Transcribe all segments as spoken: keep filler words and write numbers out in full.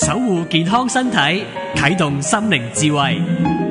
守護健康身體，啟動心靈智慧。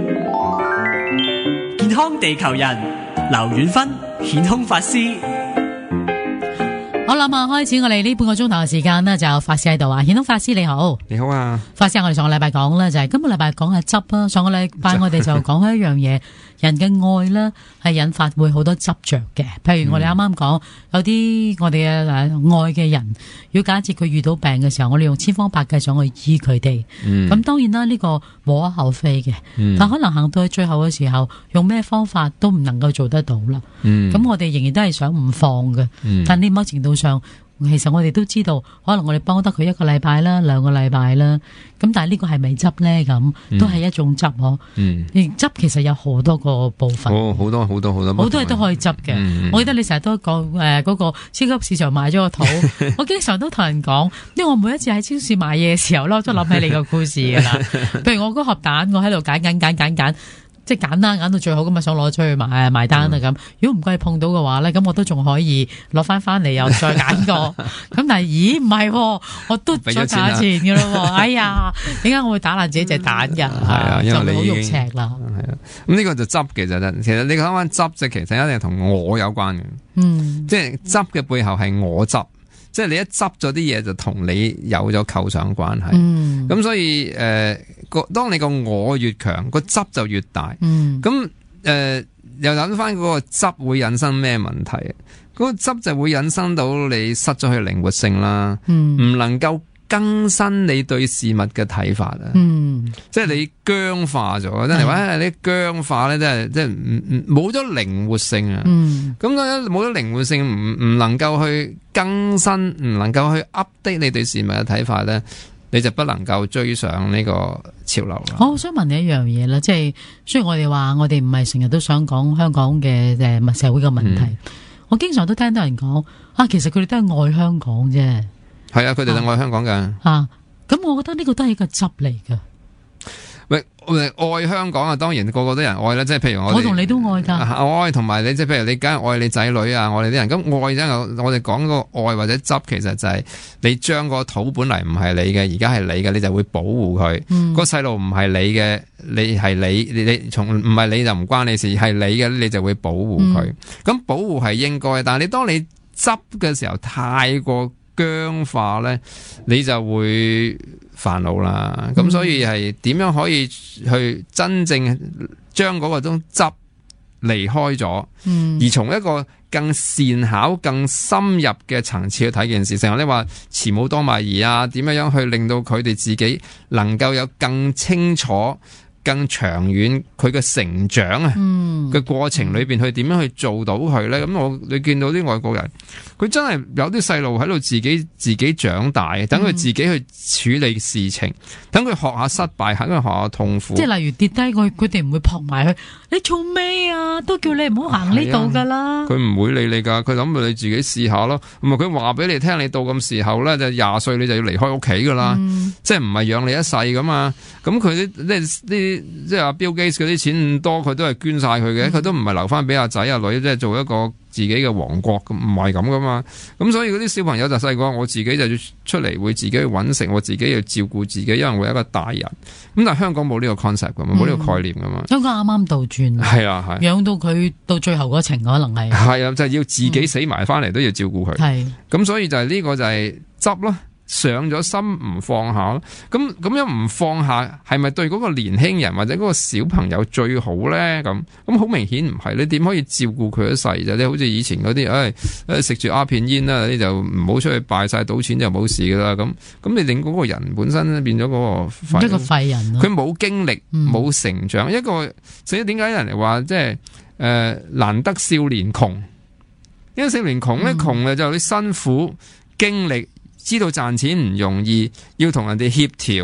健康地球人，劉遠芬顯空法師。 好啦，咁啊，開始我哋呢半個鐘頭嘅時間呢，就有法師喺度啊。顯空法師你好。 你好啊， 法師，我哋上個禮拜講咧，就係、是、今個禮拜講下執啦。上個禮拜我哋就講開一樣嘢，人嘅愛咧係引發會好多執着嘅。譬如我哋啱啱講，有啲我哋嘅誒愛嘅人，如果假設佢遇到病嘅時候，我哋用千方百計想去醫佢哋。咁、嗯、當然啦，呢、這個無可厚非嘅。嗯、但可能行到去最後嘅時候，用咩方法都唔能夠做得到啦。咁、嗯、我哋仍然都係想唔放嘅。嗯、但呢某程度上，其實我哋都知道，可能我哋幫得佢一個禮拜啦，兩個禮拜啦。咁但係呢個係咪執咧？咁都係一種執嗬。嗯，執其實有好多個部分。哦， 好多好多好多。好多嘢都可以執嘅。嗯、 我記得你成日都講誒嗰個超級市場買咗個肚，我經常都同人講，因為我每一次喺超市買嘢嘅時候咧，我都諗起你個故事噶啦。譬如我嗰盒蛋，我喺度揀揀揀揀揀。即係揀啦，揀到最好咁啊，想攞出去埋埋單啊咁。如果唔該碰到嘅話咧，咁我都仲可以攞翻翻嚟又再揀過。咁但係咦唔係、哦，我都咗價錢嘅咯。哎呀，點解我會打爛自己隻蛋㗎？係啊，因為你好肉赤啦。 係啊，咁呢個就執嘅就其實你講翻執，即其實一定同我有關嘅。嗯，即係執嘅背後係我執。即係你一執咗啲嘢，就同你有咗構上關係。咁、嗯、所以誒，個、呃、當你個我越強，個執就越大。咁誒、嗯呃，又諗翻嗰個執會引申咩問題？嗰、那個執就會引申到你失咗佢靈活性啦，唔、嗯、能夠更新你對事物嘅睇法啊。嗯、即係你僵化咗，真係話你僵化咧，真係即係唔唔冇咗靈活性啊。咁咧冇咗靈活性，唔唔能夠去更新，唔能夠去 update 你對事物嘅睇法咧，你就不能夠追上呢個潮流啦。 我想問你一樣嘢啦，即係雖然我哋話我哋唔係成日都想講香港嘅誒社會嘅問題，嗯、我經常都聽到人講啊，其實佢哋都係愛香港啫。 係啊，佢哋都愛香港噶。 啊，咁、啊、我覺得呢個都係一個執嚟噶。 喂，愛香港啊，當然個個都有人愛啦。即係譬如我， 我同你都愛噶。 愛同埋你，即係譬如你梗係愛你仔女啊，愛你啲人。咁愛真係我哋講個愛或者執，其實就係你將個土本嚟唔係你嘅，而家係你嘅，你就會保護佢。嗯、個細路唔係你嘅，你係你，你你從唔係你就唔關你事，係你嘅，你就會保護佢。咁、嗯、保護係應該，但係你當你執嘅時候太過僵化咧，你就會煩惱啦。咁、嗯、所以係點樣可以去真正將嗰個種執離開咗，嗯、而從一個更善巧、更深入嘅層次去睇件事。成日你話慈母多敗兒啊，點樣樣去令到佢哋自己能夠有更清楚、更長遠佢嘅成長啊嘅過程裏邊，去點樣去做到佢咧？咁我你見到啲外國人，佢真係有啲細路喺度自己自己長大，等佢自己去處理事情，等佢學下失敗，等佢學下痛苦。 即係例如跌低，佢佢哋唔會撲埋去，你做咩啊？都叫你唔好行呢度噶啦。佢唔會理你噶，佢諗住你自己試下咯。咁啊，佢話俾你聽，你到咁時候咧，就廿歲你就要離開屋企噶啦，嗯、即係唔係養你一世噶嘛。咁佢啲啲啲。即係阿 Bill Gates 嗰啲錢咁多，佢都係捐晒佢嘅，佢、嗯、都唔係留翻俾阿仔阿女，即係做一個自己嘅王國咁，唔係咁噶嘛。咁所以嗰啲小朋友就細個，我自己就要出嚟會自己去搵食，我自己要照顧自己，因為我係一個大人。咁但係香港冇呢個 concept 噶嘛，冇呢、嗯、個概念噶嘛。 香港啱啱倒轉，係啊係，養到佢到最後嗰程可能係係啊，就係、是、要自己死埋翻嚟都要照顧佢。係咁、嗯，所以就係呢個就係執咯。上咗心唔放下咯，咁咁樣唔放下係咪對嗰個年輕人或者嗰個小朋友最好咧？咁咁好明顯唔係，你點可以照顧佢一世啫？你好似以前嗰啲，唉、哎，食住鴉片煙啦，你就唔好出去敗晒賭錢就冇事噶啦。咁咁你令嗰個人本身變咗嗰個一個廢人， 佢冇經歷冇、嗯、成長，一個所以點解人哋話即係誒難得少年窮？因為少年窮咧，窮嘅、嗯、就有啲辛苦經歷。知道賺錢唔容易，要同人哋協調，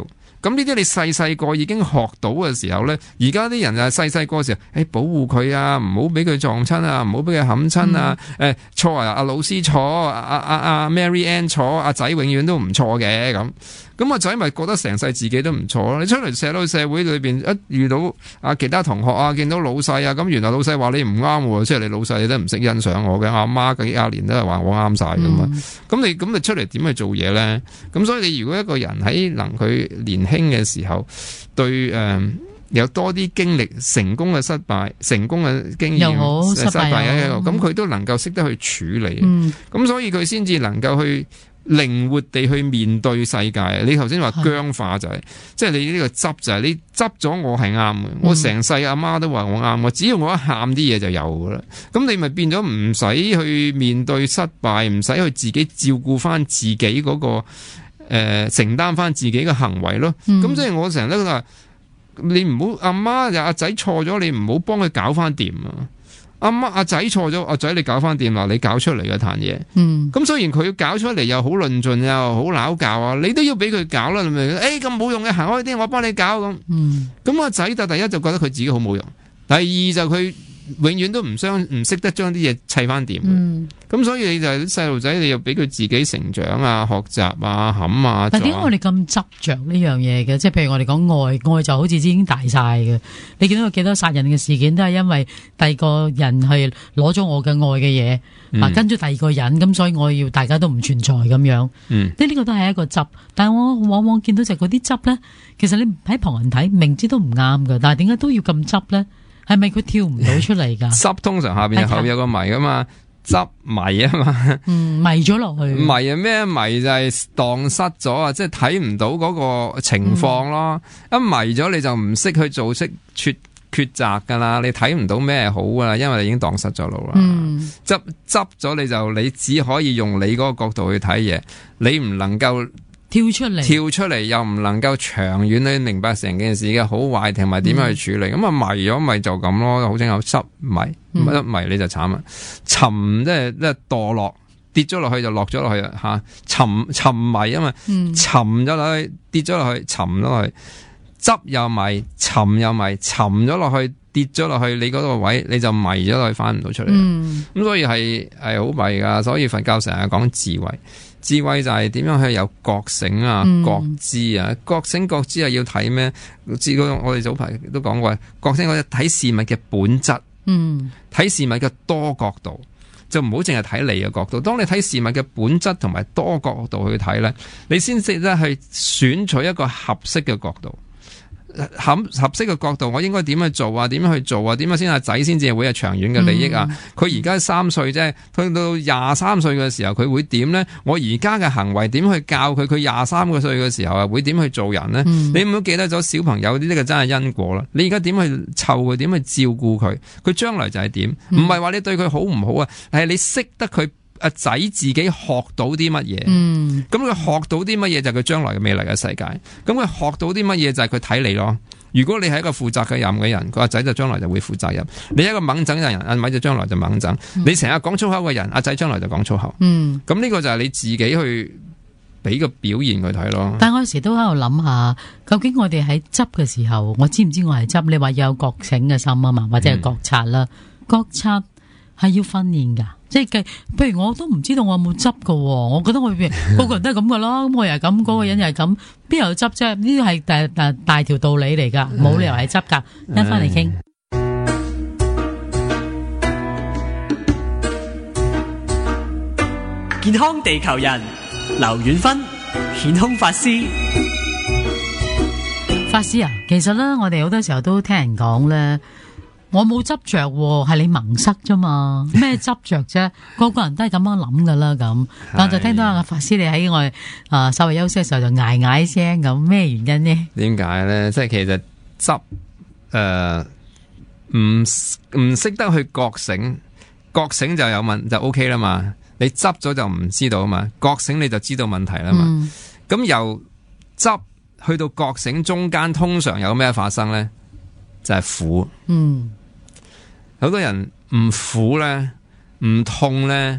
咁呢啲你細細個已經學到嘅時候咧，而家啲人啊細細個嘅時候，誒、欸、保護佢啊，唔好俾佢撞親啊，唔好俾佢冚親啊，誒錯啊，阿老師錯，阿阿阿 Mary Ann 錯，阿仔永遠都唔錯嘅咁。咁阿仔咪覺得成世自己都唔錯咯。你出嚟社到社會裏邊，一遇到啊其他同學啊，見到老細啊，咁原來老細話你唔啱喎，即係你老細你都唔識欣賞我嘅。阿媽幾廿年都係話我啱晒噶嘛。咁、嗯、你咁你出嚟點去做嘢咧？咁所以你如果一個人喺能佢年輕嘅時候，對誒、呃、有多啲經歷成功嘅失敗，成功嘅經驗又好失敗嘅一個，咁佢、 嗯、 都能夠識得去處理。咁、 嗯、 所以佢先至能夠去靈活地去面對世界。你頭先話僵化就係、是，即係你呢個執就係、是、你執咗我係啱嘅，我成世阿媽都話我啱嘅，只要我一喊啲嘢就有噶啦。咁你咪變咗唔使去面對失敗，唔使去自己照顧翻自己嗰、那個誒、呃、承擔翻自己嘅行為咯。咁、嗯、即係我成日都話，你唔好阿媽又阿仔錯咗，你唔好幫佢搞翻掂啊！阿媽阿仔錯咗，阿仔你搞翻掂啦，你搞出嚟嘅壇嘢。嗯，咁雖然佢搞出嚟又好論盡又好拗教啊，你都要俾佢搞啦。你咪誒咁冇用嘅，行開啲，我幫你搞咁。嗯，咁阿仔就第一就覺得佢自己好冇用，第二就佢永遠都唔相唔識得將啲嘢砌翻掂。嗯，咁所以你就係細路仔，你又俾佢自己成長啊、學習啊、冚啊。 但點解我哋咁執着呢樣嘢嘅？即係譬如我哋講愛，愛就好似已經大晒嘅。你見到有幾多殺人嘅事件都係因為第二個人係攞咗我嘅愛嘅嘢，嗯、啊跟住第二個人，咁所以我要大家都唔存在咁樣。嗯，呢呢個都係一個執。但係我往往見到就係嗰啲執咧，其實你喺旁人睇明知都唔啱㗎，但係點解都要咁執咧？係咪佢跳唔到出嚟噶？執通常下邊後邊有個謎噶嘛，執迷啊嘛， 嗯，迷咗落去。 迷啊咩迷就係蕩失咗啊，即係睇唔到嗰個情況咯。嗯、一迷咗你就唔識去做識抉抉擇噶啦，你睇唔到咩好噶啦，因為你已經蕩失咗路啦。嗯，執執咗你就你只可以用你嗰個角度去睇嘢，你唔能夠。 跳出嚟， 跳出嚟又唔能夠長遠去明白成件事嘅好壞同埋點樣去處理，咁啊、嗯、迷咗咪就咁咯，好清有執迷，一、嗯、迷你就慘啦，沉即係即係墮落，跌咗落去就落咗落去啦吓，沉沉迷啊嘛，嗯、沉咗落去，跌咗落去，沉咗落去，執又迷，沉又迷，沉咗落去，跌咗落去，你嗰個位你就迷咗落去，翻唔到出嚟，咁、嗯、所以係係好迷噶，所以佛教成日講智慧。智慧就係點樣去有覺醒啊、嗯、覺知啊、覺醒覺知啊，要睇咩？知我哋早排都講過，覺醒我哋睇事物嘅本質，嗯，睇事物嘅多角度，就唔好淨係睇你嘅角度。當你睇事物嘅本質同埋多角度去睇咧，你先識得去選取一個合適嘅角度。合合適嘅角度，我應該點去做啊？點樣去做啊？點樣先阿仔先至會有長遠嘅利益啊？佢而家三歲啫，去到廿三歲嘅時候，佢會點呢？我而家嘅行為點去教佢？佢廿三個歲嘅時候啊，會點去做人呢？嗯、你唔好記得咗小朋友呢啲嘅真係因果啦。你而家點去湊佢？點去照顧佢？佢將來就係點？唔係話你對佢好唔好啊？係你識得佢。阿仔自己學到啲乜嘢？嗯，咁佢學到啲乜嘢就係佢將來嘅未來嘅世界。咁佢學到啲乜嘢就係佢睇你咯。如果你係一個負責嘅任嘅人，個阿仔就將來就會負責任。你係一個猛整嘅人，阿咪就將來就猛整。嗯、你成日講粗口嘅人，阿仔將來就講粗口。嗯，咁呢個就係你自己去俾個表現佢睇咯。 但係我有時都喺度諗下，究竟我哋喺執嘅時候，我知唔知我係執？你話要有覺醒嘅心啊嘛，或者係覺察啦，嗯、覺察係要訓練噶。即係，譬如我都唔知道我有冇執㗎，我覺得我個個人都係咁噶啦，咁我又係咁，嗰、嗰個人又係咁，邊有執啫？呢個係大大大條道理嚟噶，冇理由係執噶。一翻嚟傾， 健康地球人劉遠芬，顯空法師。 法師啊，其實咧，我哋好多時候都聽人講咧。我冇執着，係你盲塞啫嘛？咩執着啫？個個人都係咁樣諗噶啦咁。但就聽到阿法師你喺我啊稍微休息嘅時候就嗌嗌聲咁，咩原因呢？ 點解咧？即係其實執誒唔唔識得去覺醒，覺醒就有問就 OK 啦嘛。你執咗就唔知道啊嘛，覺醒你就知道問題啦嘛。咁、嗯、由執去到覺醒中間，通常有咩發生咧？就係、是、苦。嗯。好多人唔苦咧，唔痛咧，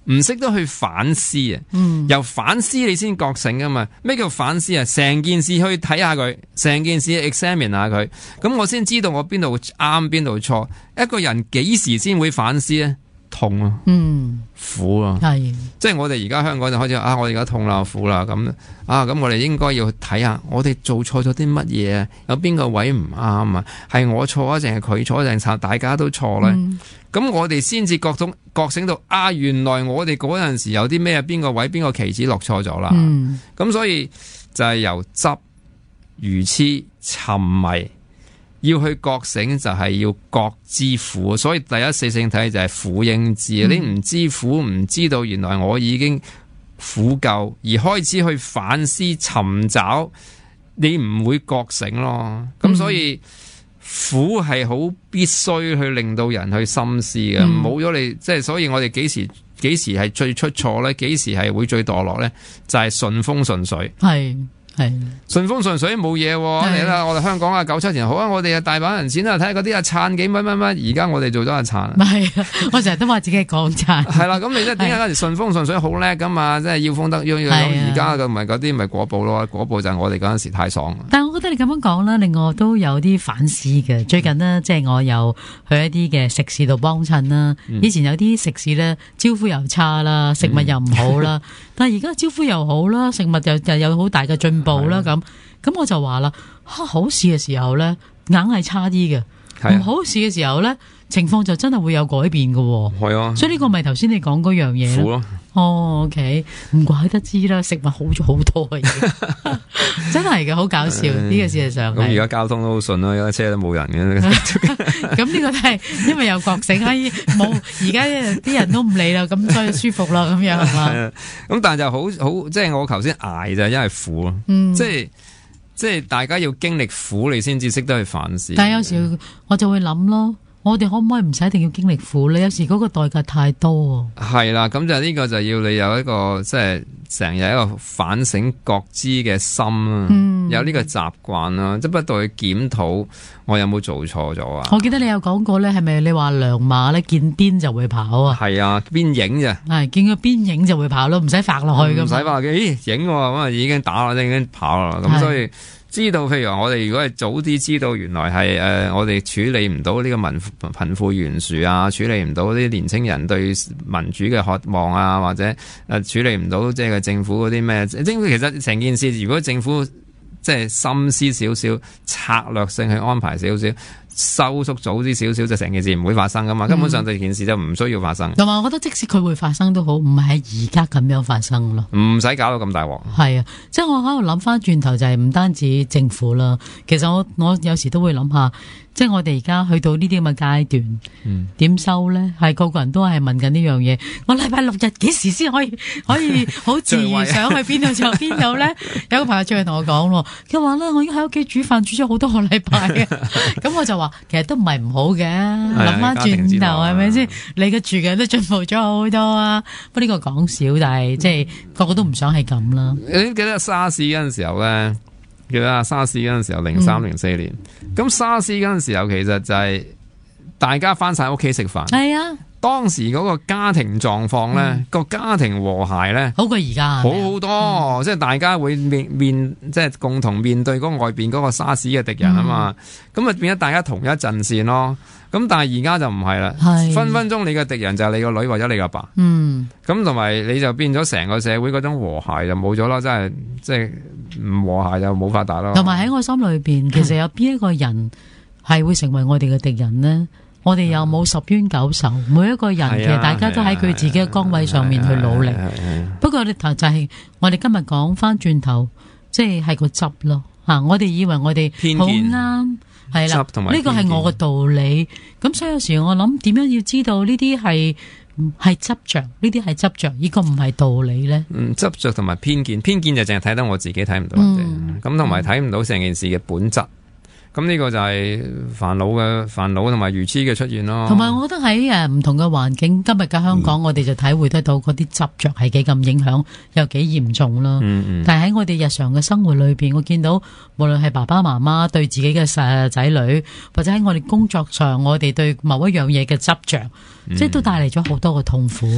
唔識得去反思啊。 嗯， 由反思你先覺醒噶嘛。咩叫反思啊？成件事去睇下佢，成件事 examine 下佢，咁我先知道我邊度啱邊度錯。一個人幾時先會反思咧？痛啊， 嗯， 苦啊， 係， 即係我哋而家香港就開始啊，我而家痛啦，苦啦，咁啊，咁我哋應該要睇下，我哋做錯咗啲乜嘢啊？有邊個位唔啱啊？係我錯啊，定係佢錯，定係大家都錯咧？咁、嗯、我哋先至覺到覺醒到啊，原來我哋嗰陣時有啲咩邊個位邊個棋子落錯咗啦。咁、嗯、所以就係由執、愚痴、沉迷。要去覺醒就係要覺知苦，所以第一四聖體就係苦應知。嗯、你唔知苦，唔知道原來我已經苦夠，而開始去反思尋找，你唔會覺醒咯。咁、嗯、所以苦係好必須去令到人去深思嘅，冇咗、嗯、你即係，所以我哋幾時幾時係最出錯咧？幾時係會最墮落咧？就係、是、順風順水。係。係順風順水冇嘢，嚟啦！我哋香港啊，九七年好啊，我哋啊大把人錢啊，睇下嗰啲啊撐幾乜乜乜，而家我哋做咗阿撐。係啊，我成日都話自己係港撐。係啦，咁你即係點解嗰時順風順水好叻噶嘛？即係要風得要要而家嘅唔係嗰啲咪果報咯，果報就係我哋嗰陣時太爽。但係我覺得你咁樣講啦，令我都有啲反思嘅。最近呢，即係我又去一啲嘅食肆度幫襯啦。以前有啲食肆咧招呼又差啦，食物又唔好啦。嗯、但係而家招呼又好啦，食物又又有好大嘅進步啦。咁咁我就話啦，好事嘅時候咧，硬係差啲嘅；唔、啊、好事嘅時候咧，情況就真係會有改變嘅。係啊，所以呢個咪頭先你講嗰樣嘢咯。哦 ，OK， 唔怪得知啦，食物好咗好多嘅嘢，真係嘅，好搞笑呢、呢個事實上。咁而家交通都好順啦，有車都冇人嘅。咁呢個都係因為有覺醒，冇而家啲人都唔理啦，咁所以舒服啦，咁樣係嘛。咁但係就好好，即係我頭先捱就係因為苦咯，嗯、即係即係大家要經歷苦，你先至識得去反思。但係有時我就會諗咯。我哋可唔可以唔使一定要經歷苦咧？有時嗰個代價太多。係啦，咁就呢個就要你有一個即係成日一個反省覺知嘅心啦，嗯、有呢個習慣啦，即係不斷去檢討我有冇做錯咗啊！我記得你有講過咧，係咪你話良馬咧見鞭就會跑啊？係啊，鞭影啫，係見個鞭影就會跑咯，唔使發落去咁。唔使發嘅，咦影咁啊已經打啦，已經跑啦，咁所以。知道，譬如話我哋如果係早啲知道，原來係誒、呃、我哋處理唔到呢個民貧富懸殊啊，處理唔到啲年青人對民主嘅渴望啊，或者誒、呃、處理唔到即係政府嗰啲咩？政府其實成件事，如果政府即係心思少少、策略性去安排少少。收縮早啲少少，就成件事唔會發生噶嘛，根本上對件事就唔需要發生。同埋、嗯，我覺得即使佢會發生都好，唔係喺而家咁樣發生咯，唔使搞到咁大鑊。係啊，即係我喺度諗翻轉頭，就係唔單止政府啦，其實我我有時都會諗下。即係我哋而家去到呢啲咁嘅階段，點、嗯、收咧？係個個人都係問緊呢樣嘢。我禮拜六日幾時先可以可以好自然想去邊度就邊度咧？有個朋友最近同我講，佢話咧，我已經喺屋企煮飯煮咗好多個禮拜嘅。咁我就話，其實都唔係唔好嘅。諗翻轉頭係咪先？你嘅住嘅都進步咗好多啊！不過呢個講少，但係即係個個都唔想係咁啦。你記得沙士嗰陣時候咧？記得啊，沙士嗰陣時候零三零四年，咁沙士嗰陣時候其實就係大家翻晒屋企食飯。係啊，當時嗰個家庭狀況咧，個、嗯、家庭和諧咧，好過而家，好好多，嗯、即係大家會面面，即係共同面對嗰外邊嗰個沙士嘅敵人啊嘛，咁啊、嗯、變咗大家同一陣線咯。咁但係而家就唔係啦，是分分鐘你嘅敵人就係你個女或者你個爸。嗯，咁同埋你就變咗成個社會嗰種和諧就冇咗啦，真係即係唔和諧就冇發達咯。同埋喺我心裏邊，其實有邊一個人係會成為我哋嘅敵人呢？我哋又冇十冤九仇，每一個人其實大家都喺佢自己嘅崗位上面去努力。不過你頭就係我哋今日講翻轉頭，即係係個執咯吓，我哋以為我哋好啱。係啦，呢個係我嘅道理。咁所以有時我諗，點樣要知道呢啲係係執着，呢啲係執着，呢個唔係道理咧。嗯，執着同埋偏見，偏見就淨係睇得我自己睇唔到嘅，咁同埋睇唔到成件事嘅本質。咁呢個就係煩惱嘅煩惱同埋愚痴嘅出現咯。同埋我覺得喺誒唔同嘅環境，今日嘅香港，嗯、我哋就體會得到嗰啲執着係幾咁影響，又幾嚴重啦。嗯嗯、但係喺我哋日常嘅生活裏邊，我見到無論係爸爸媽媽對自己嘅細仔女，或者喺我哋工作上，我哋對某一樣嘢嘅執着，嗯、即係都帶嚟咗好多嘅痛苦。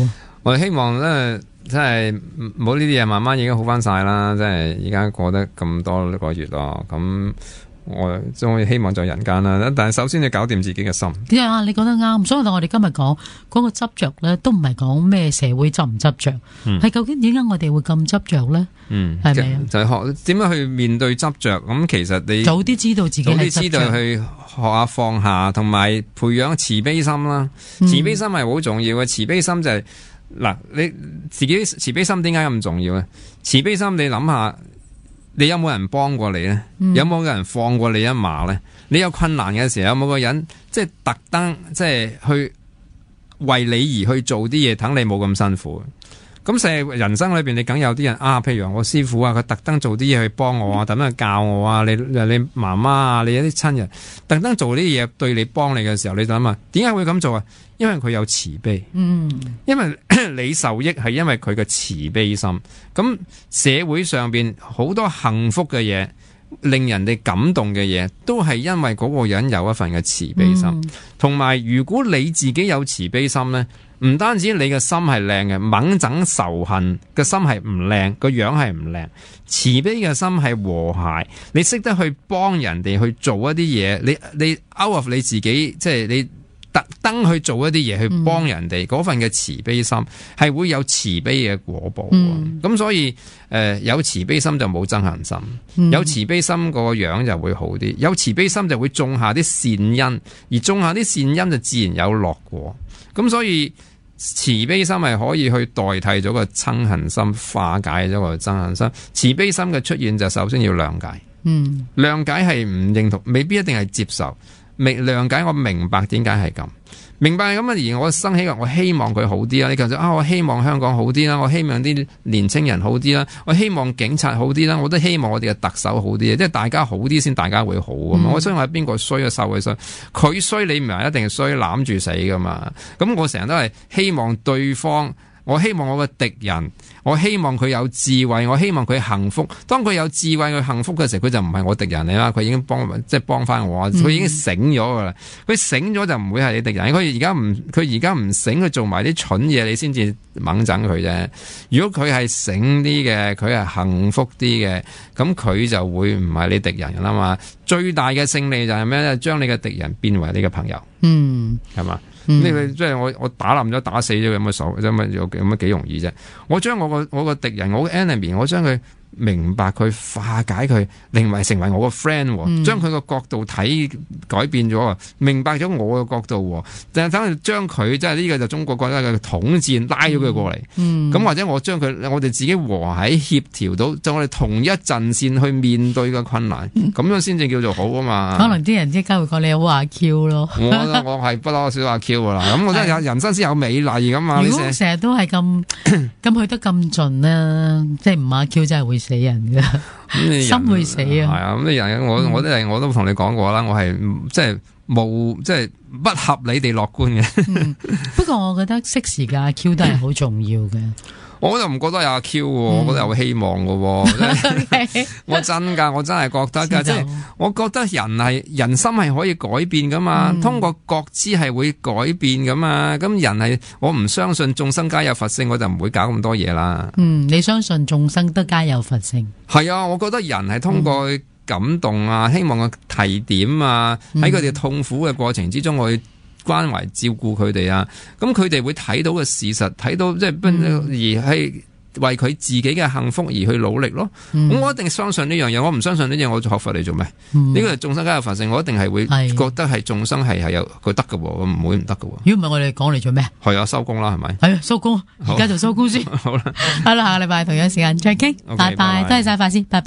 我哋希望咧，即係冇呢啲嘢，慢慢已經好翻晒啦。即係而家過得咁多個月咯，咁我仲希望在人間啦。但係首先要搞掂自己嘅心。 點啊？你講得啱，所以我哋今日講嗰個執着咧，都唔係講咩社會執唔執着，係、嗯、究竟點解我哋會咁執着咧？嗯，係咪啊？就係學點樣去面對執着。咁其實你早啲知道自己係執着，早啲知道去學下放下，同埋培養慈悲心啦。嗯、慈悲心係好重要嘅。慈悲心就係、是、嗱，你自己慈悲心點解咁重要咧？慈悲心你諗下。你有冇人幫過你咧？嗯、有冇個人放過你一馬咧？你有困難嘅時候，有冇個人即係特登即係去為你而去做啲嘢，等你冇咁辛苦？咁成人生裏邊，你梗有啲人啊，譬如我師傅啊，佢特登做啲嘢去幫我啊，特登去教我啊，你你媽媽啊，你有啲親人特登做啲嘢對你幫你嘅時候，你就諗啊，點解會咁做啊？因為佢有慈悲，嗯，因為你受益係因為佢嘅慈悲心。咁社會上邊好多幸福嘅嘢，令人哋感動嘅嘢，都係因為嗰個人有一份嘅慈悲心。同埋、嗯，如果你自己有慈悲心呢，唔單止你嘅心係靚嘅，猛整仇恨嘅心係唔靚，個樣係唔靚。慈悲嘅心係和諧，你識得去幫人哋去做一啲嘢，你你 out of 你自己，即係你。特登去做一啲嘢去幫人哋，嗰、嗯、份嘅慈悲心係會有慈悲嘅果報。咁、嗯、所以誒、呃、有慈悲心就冇憎恨心，嗯、有慈悲心個樣就會好啲，有慈悲心就會種下啲善因，而種下啲善因就自然有樂果。咁所以慈悲心係可以去代替咗個憎恨心，化解咗個憎恨心。慈悲心嘅出現就首先要諒解，嗯，諒解係唔認同，未必一定係接受。明諒解，我明白點解係咁，明白係咁啊！而我生起，我希望佢好啲啦。你講咗啊，我希望香港好啲啦，我希望啲年青人好啲啦，我希望警察好啲啦，我都希望我哋嘅特首好啲，即係大家好啲先，大家會好噶嘛。嗯、我相信係邊個衰啊，受佢衰，佢衰你唔係一定衰，攬住死噶嘛。咁我成日都係希望對方。我希望我嘅敵人，我希望佢有智慧，我希望佢幸福。當佢有智慧，佢幸福嘅時候，佢就唔係我敵人嚟啦。佢已經幫，即係幫翻我，佢已經醒咗噶啦。佢醒咗就唔會係你敵人。佢而家唔，佢而家唔醒，佢做埋啲蠢嘢，你先至猛整佢啫。如果佢係醒啲嘅，佢係幸福啲嘅，咁佢就會唔係你敵人啦嘛。最大嘅勝利就係咩咧？將你嘅敵人變為你嘅朋友。嗯，係嘛？呢個即係我我打冧咗打死咗有乜所謂？有乜有有乜幾容易啫？我將我個我個敵人我個 enemy， 我將佢明白佢化解佢，令為成為我個 friend，將佢個角度睇改變咗，明白咗我嘅角度，但係等佢將佢即係呢個就中國國家嘅統戰拉咗佢過嚟，咁、嗯、或者我將佢我哋自己和諧協調到，就我哋同一陣線去面對個困難，咁、嗯、樣先至叫做好啊嘛。可能啲人即刻會講你好阿 Q 咯，我我係不嬲少阿 Q 噶啦，咁我覺得有人生先有美麗噶嘛。如果成日都係咁咁去得咁盡咧，即係唔阿 Q 真係會死人噶，心會死啊！係啊，咁你人我我都係我都同你講過啦，我係即係冇即係不合理地樂觀嘅、嗯。不過我覺得適時嘅阿 Q 都係好重要嘅。我就唔覺得有阿 Q，、嗯、我覺得有希望嘅。Okay. 我真噶，我真係覺得噶，即係我覺得人係人心係可以改變噶嘛，嗯、通過覺知係會改變噶嘛。咁人係我唔相信眾生皆有佛性，我就唔會搞咁多嘢啦。嗯，你相信眾生都皆有佛性？係啊，我覺得人係通過感動啊，希望個提點啊，喺佢哋痛苦嘅過程之中，我去關懷照顧佢哋啊，咁佢哋會睇到嘅事實，睇到即係、嗯、而係為佢自己嘅幸福而去努力咯。咁、嗯、我一定相信呢樣嘢，我唔相信呢樣嘢，我做學佛嚟做咩？呢、嗯、個係眾生皆有佛性，我一定係會覺得係眾生係係有佢得嘅，我唔會唔得嘅。如果唔係我哋講嚟做咩？係啊，收工啦，係咪？係啊，收工，而家就收工先。好啦，好啦，下個禮拜同樣時間再傾，拜拜，多謝晒法師，拜拜。